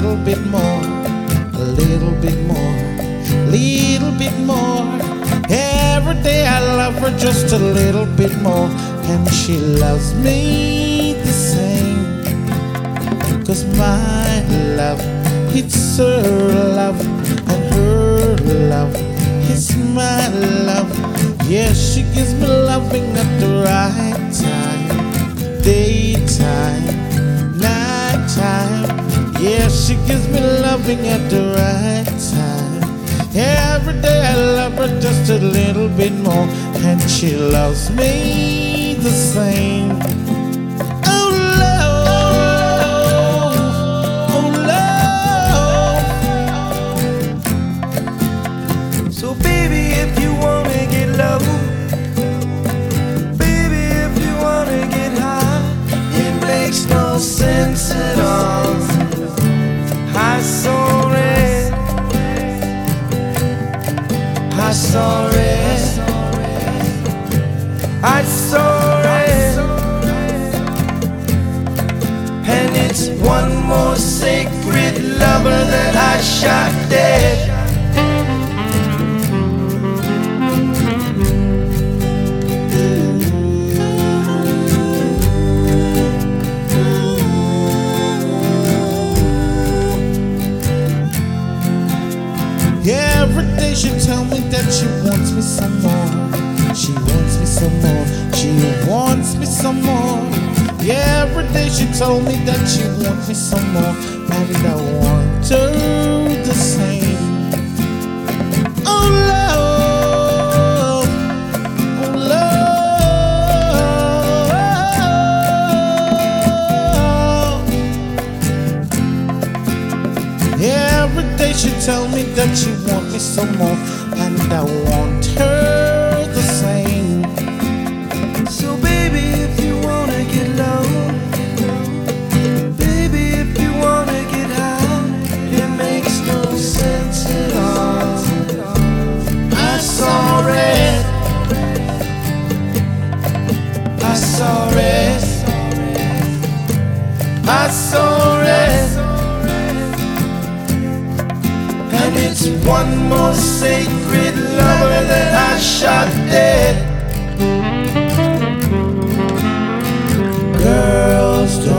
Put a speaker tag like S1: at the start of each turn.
S1: little bit more, a little bit more, little bit more. Every day I love her just a little bit more, and she loves me the same. 'Cause my love, it's her love, and her love, it's my love. Yeah, she gives me loving at the right time, daytime, nighttime. Yeah, she gives me loving at the right time. Every day I love her just a little bit more, and she loves me the same. Oh love, oh love.
S2: So baby, if you wanna get low, baby, if you wanna get high, it makes no sense at all. I saw it, I saw it, I saw it, and it's one more sacred lover that I shot dead.
S1: Every day she tell me that she wants me some more. She wants me some more. She wants me some more. Yeah, every day she told me that she wants me some more, and I want her the same. Oh love, oh love. Every day she tell me that she want me some more, and I want her the same.
S2: So baby, if you wanna get low, baby, if you wanna get high, it makes no sense at all. I saw it, I saw it, I saw it, and it's one more sacred lover that I shot dead. Girls don't